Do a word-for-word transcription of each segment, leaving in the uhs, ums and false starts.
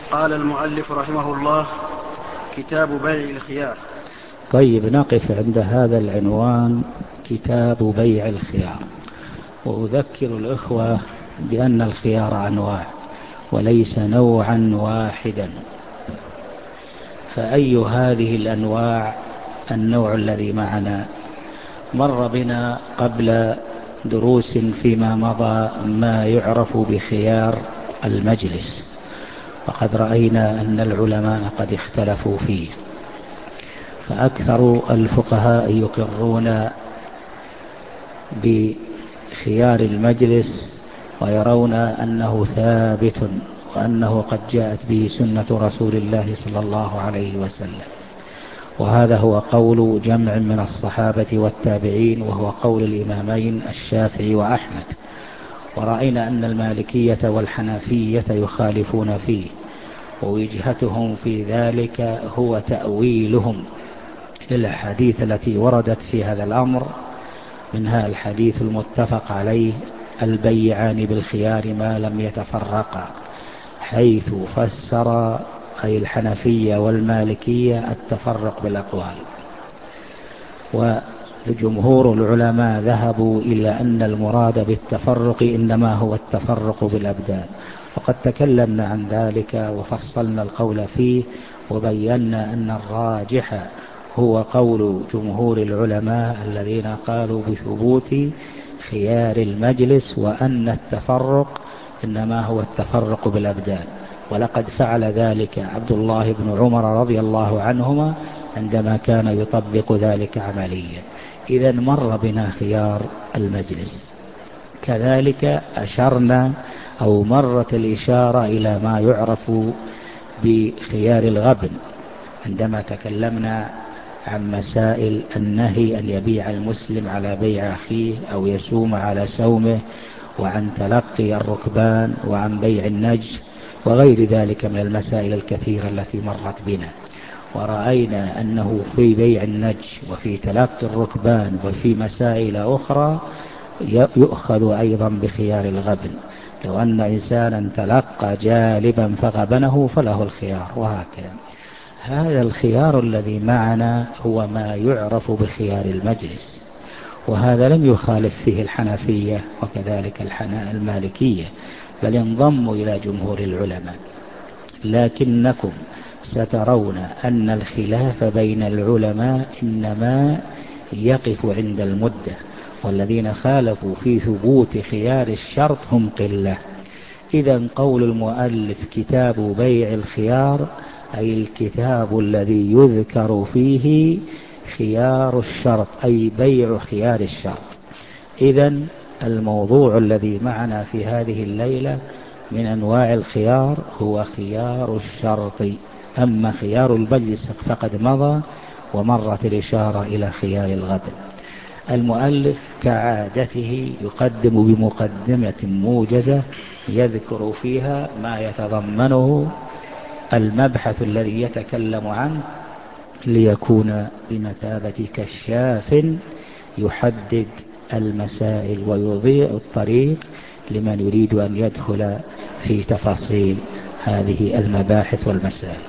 قال المؤلف رحمه الله: كتاب بيع الخيار. طيب، نقف عند هذا العنوان، كتاب بيع الخيار. وأذكر الإخوة بأن الخيار أنواع وليس نوعا واحدا، فأي هذه الأنواع النوع الذي معنا؟ مر بنا قبل دروس فيما مضى ما يعرف بخيار المجلس، وقد رأينا أن العلماء قد اختلفوا فيه، فأكثر الفقهاء يقرون بخيار المجلس ويرون أنه ثابت وأنه قد جاءت به سنة رسول الله صلى الله عليه وسلم، وهذا هو قول جمع من الصحابة والتابعين، وهو قول الإمامين الشافعي وأحمد. ورأينا أن المالكية والحنفية يخالفون فيه، ووجهتهم في ذلك هو تأويلهم للأحاديث التي وردت في هذا الأمر، منها الحديث المتفق عليه: البيعان بالخيار ما لم يتفرقا، حيث فسر أي الحنفية والمالكية التفرق بالأقوال. وجمهور العلماء ذهبوا إلى أن المراد بالتفرق إنما هو التفرق بالأبدان، وقد تكلمنا عن ذلك وفصلنا القول فيه، وبينا أن الراجح هو قول جمهور العلماء الذين قالوا بثبوت خيار المجلس، وأن التفرق إنما هو التفرق بالأبدان. ولقد فعل ذلك عبد الله بن عمر رضي الله عنهما عندما كان يطبق ذلك عمليا. إذن مر بنا خيار المجلس. كذلك أشرنا أو مرت الإشارة إلى ما يعرف بخيار الغبن، عندما تكلمنا عن مسائل النهي أن يبيع المسلم على بيع أخيه أو يسوم على سومه، وعن تلقي الركبان، وعن بيع النجش، وغير ذلك من المسائل الكثيرة التي مرت بنا. ورأينا أنه في بيع النجش وفي تلقي الركبان وفي مسائل أخرى يؤخذ أيضا بخيار الغبن. لو أن إنسانا تلقى جالبا فغبنه فله الخيار، وهكذا. هذا الخيار الذي معنا هو ما يعرف بخيار المجلس، وهذا لم يخالف فيه الحنفية وكذلك المالكية، بل انضموا إلى جمهور العلماء. لكنكم سترون أن الخلاف بين العلماء إنما يقف عند المدة، والذين خالفوا في ثبوت خيار الشرط هم قلة. إذن قول المؤلف كتاب بيع الخيار أي الكتاب الذي يذكر فيه خيار الشرط، أي بيع خيار الشرط. إذن الموضوع الذي معنا في هذه الليلة من أنواع الخيار هو خيار الشرط. أما خيار المجلس فقد مضى، ومرت الإشارة إلى خيار الغبن. المؤلف كعادته يقدم بمقدمة موجزة يذكر فيها ما يتضمنه المبحث الذي يتكلم عنه، ليكون بمثابة كشاف يحدد المسائل ويضيء الطريق لمن يريد أن يدخل في تفاصيل هذه المباحث والمسائل.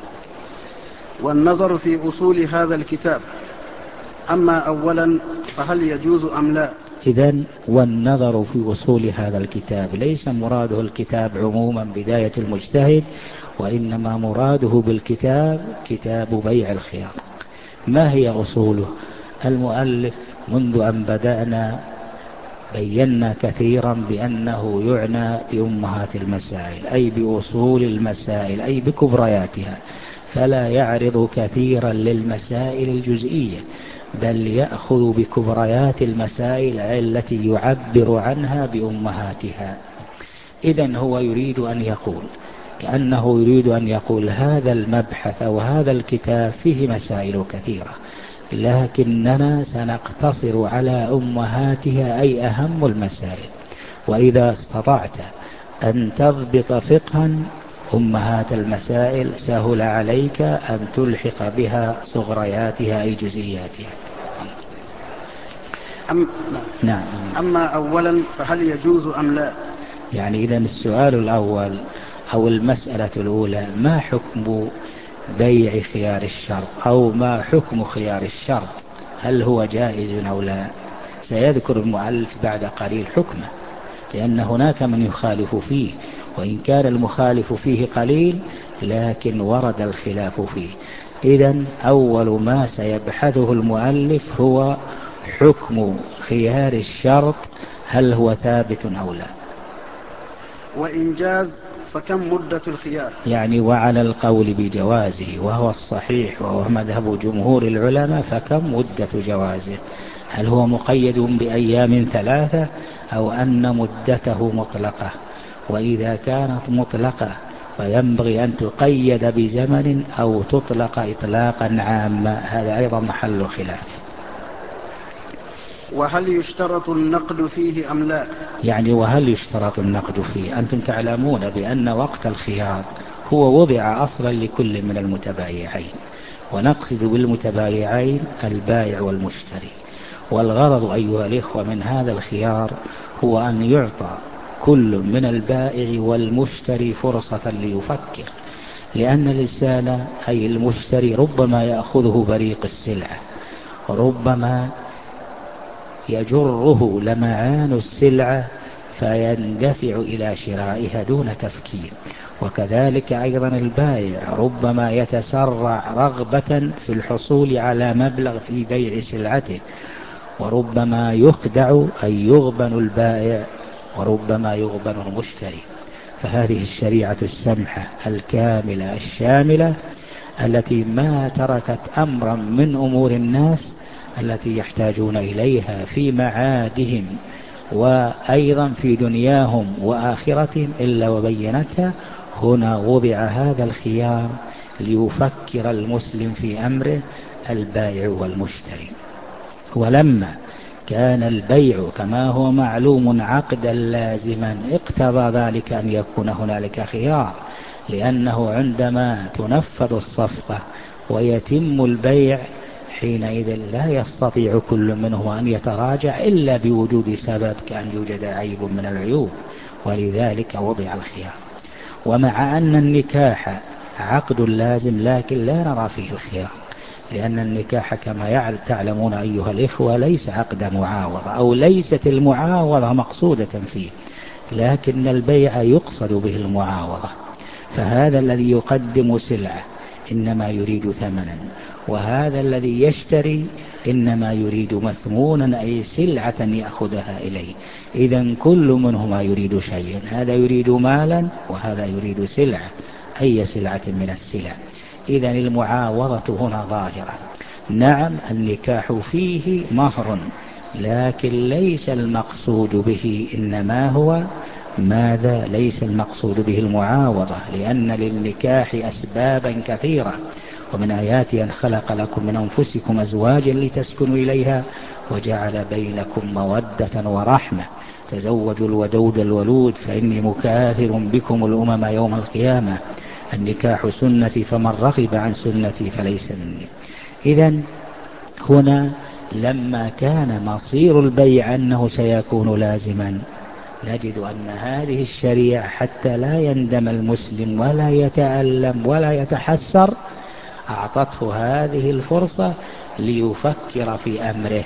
والنظر في أصول هذا الكتاب: أما أولا فهل يجوز أم لا؟ إذن والنظر في أصول هذا الكتاب ليس مراده الكتاب عموما بداية المجتهد، وإنما مراده بالكتاب كتاب بيع الخيار. ما هي أصوله؟ المؤلف منذ أن بدأنا بينا كثيرا بأنه يعنى بأمهات المسائل، أي بأصول المسائل، أي بكبرياتها، فلا يعرض كثيرا للمسائل الجزئية، بل يأخذ بكبريات المسائل التي يعبر عنها بأمهاتها. إذن هو يريد أن يقول، كأنه يريد أن يقول هذا المبحث أو هذا الكتاب فيه مسائل كثيرة، لكننا سنقتصر على أمهاتها، أي أهم المسائل. وإذا استطعت أن تضبط فقها أمهات المسائل سهل عليك أن تلحق بها صغرياتها أي جزئياتها. أم نعم. أما أولا فهل يجوز أم لا؟ يعني إذن السؤال الأول: أو المسألة الأولى ما حكم بيع خيار الشرط، أو ما حكم خيار الشرط، هل هو جائز أو لا؟ سيذكر المؤلف بعد قليل حكمه، لأن هناك من يخالف فيه، وإن كان المخالف فيه قليل لكن ورد الخلاف فيه. إذن أول ما سيبحثه المؤلف هو حكم خيار الشرط، هل هو ثابت أو لا؟ وإن جاز فكم مدة الخيار؟ يعني وعلى القول بجوازه وهو الصحيح وهو مذهب جمهور العلماء، فكم مدة جوازه؟ هل هو مقيد بأيام ثلاثة أو أن مدته مطلقة؟ وإذا كانت مطلقة فينبغي أن تقيد بزمن أو تطلق إطلاقا عاما، هذا أيضا محل خلاف. وهل يشترط النقد فيه أم لا؟ يعني وهل يشترط النقد فيه؟ أنتم تعلمون بأن وقت الخيار هو وضع أصلا لكل من المتبايعين، ونقصد بالمتبايعين البائع والمشتري، والغرض أيها الإخوة من هذا الخيار هو أن يعطى كل من البائع والمشتري فرصة ليفكر، لأن الإنسان أي المشتري ربما يأخذه بريق السلعة، ربما يجره لمعان السلعة فيندفع إلى شرائها دون تفكير، وكذلك أيضا البائع ربما يتسرع رغبة في الحصول على مبلغ في بيع سلعته، وربما يخدع أي يغبن البائع وربما يغبن المشتري. فهذه الشريعة السمحة الكاملة الشاملة التي ما تركت أمرا من أمور الناس التي يحتاجون إليها في معادهم وأيضا في دنياهم وآخرتهم إلا وبينتها. هنا وضع هذا الخيار ليفكر المسلم في أمره البائع والمشتري. ولما كان البيع كما هو معلوم عقدا لازما اقتضى ذلك أن يكون هنالك خيار، لأنه عندما تنفذ الصفقة ويتم البيع حينئذ لا يستطيع كل منهما أن يتراجع إلا بوجود سبب، كأن يوجد عيب من العيوب، ولذلك وضع الخيار. ومع أن النكاح عقد لازم لكن لا نرى فيه الخيار، لأن النكاح كما تعلمون أيها الإخوة ليس عقد معاوضة، أو ليست المعاوضة مقصودة فيه، لكن البيع يقصد به المعاوضة. فهذا الذي يقدم سلعة إنما يريد ثمنا، وهذا الذي يشتري إنما يريد مثمونا أي سلعة يأخذها إليه. إذن كل منهما يريد شيئا، هذا يريد مالا وهذا يريد سلعة، أي سلعة من السلع. إذن المعاوضة هنا ظاهرة. نعم النكاح فيه مهر، لكن ليس المقصود به إنما هو ماذا؟ ليس المقصود به المعاوضة، لأن للنكاح أسبابا كثيرة، ومن آياته أن خلق لكم من أنفسكم أزواجا لتسكنوا إليها وجعل بينكم مودة ورحمة، تزوجوا الودود الولود فإني مكاثر بكم الأمم يوم القيامة، النكاح سنتي فمن رغب عن سنتي فليس مني. إذن هنا لما كان مصير البيع أنه سيكون لازما، نجد أن هذه الشريعة حتى لا يندم المسلم ولا يتألم ولا يتحسر أعطته هذه الفرصة ليفكر في أمره.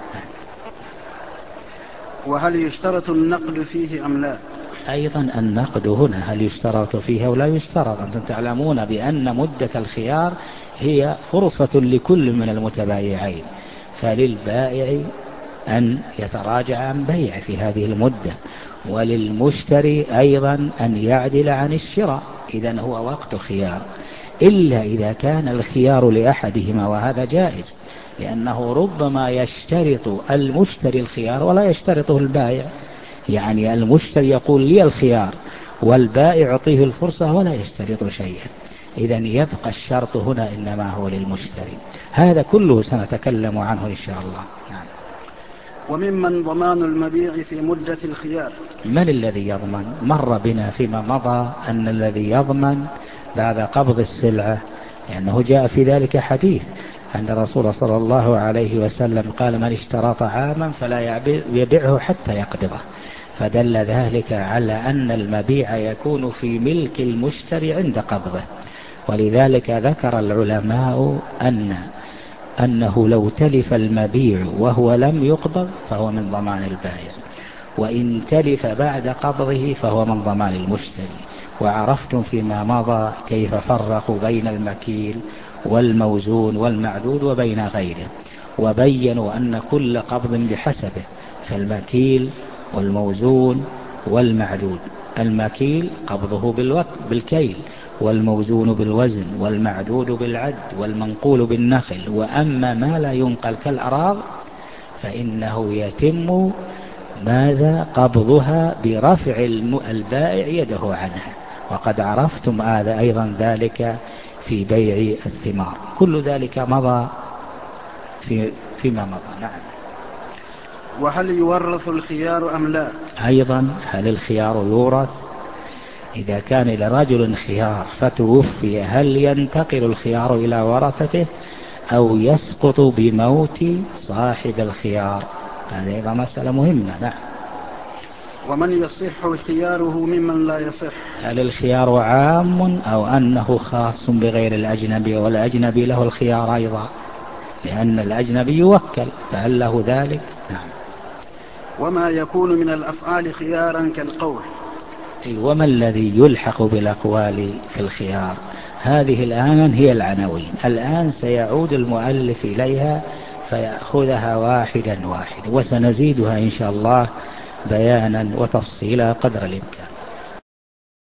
وهل يشترط النقد فيه أم لا؟ أيضا النقد هنا هل يشترط فيه أو لا يشترط؟ أنتم تعلمون بأن مدة الخيار هي فرصة لكل من المتبايعين، فللبائع أن يتراجع عن بيع في هذه المدة، وللمشتري أيضا أن يعدل عن الشراء. إذن هو وقت خيار، إلا إذا كان الخيار لأحدهما، وهذا جائز، لأنه ربما يشترط المشتري الخيار ولا يشترطه البائع، يعني المشتري يقول لي الخيار والبائع يعطيه الفرصة ولا يشترط شيئا. إذن يبقى الشرط هنا إنما هو للمشتري. هذا كله سنتكلم عنه إن شاء الله. نعم. وممن ضمان المبيع في مدة الخيار؟ من الذي يضمن؟ مر بنا فيما مضى أن الذي يضمن بعد قبض السلعة، لأنه جاء في ذلك حديث أن الرسول صلى الله عليه وسلم قال من اشترى طعاما فلا يبيعه حتى يقبضه. فدل ذلك على أن المبيع يكون في ملك المشتري عند قبضه. ولذلك ذكر العلماء أن أنه لو تلف المبيع وهو لم يقبض فهو من ضمان البائع، وإن تلف بعد قبضه فهو من ضمان المشتري. وعرفتم فيما مضى كيف فرقوا بين المكيل والموزون والمعدود وبين غيره، وبينوا أن كل قبض بحسبه، فالمكيل والموزون والمعدود، المكيل قبضه بالكيل، والموزون بالوزن، والمعدود بالعد، والمنقول بالنقل. وأما ما لا ينقل كالأراض فإنه يتم ماذا قبضها برفع البائع يده عنها، وقد عرفتم هذا أيضا ذلك في بيع الثمار. كل ذلك مضى في فيما مضى. نعم. وهل يورث الخيار أم لا؟ أيضا هل الخيار يورث؟ إذا كان لرجل خيار فتوفي هل ينتقل الخيار إلى ورثته أو يسقط بموت صاحب الخيار؟ هذه أيضا مسألة مهمة. نعم. ومن يصح خياره ممن لا يصح؟ هل الخيار عام أو أنه خاص بغير الأجنبي، والأجنبي له الخيار أيضا، لأن الأجنبي يوكل، فهل له ذلك؟ نعم. وما يكون من الأفعال خيارا كالقول؟ وما الذي يلحق بالأقوال في الخيار؟ هذه الآن هي العناوين، الآن سيعود المؤلف إليها فيأخذها واحدا واحدا، وسنزيدها إن شاء الله بيانا وتفصيلا قدر الإمكان.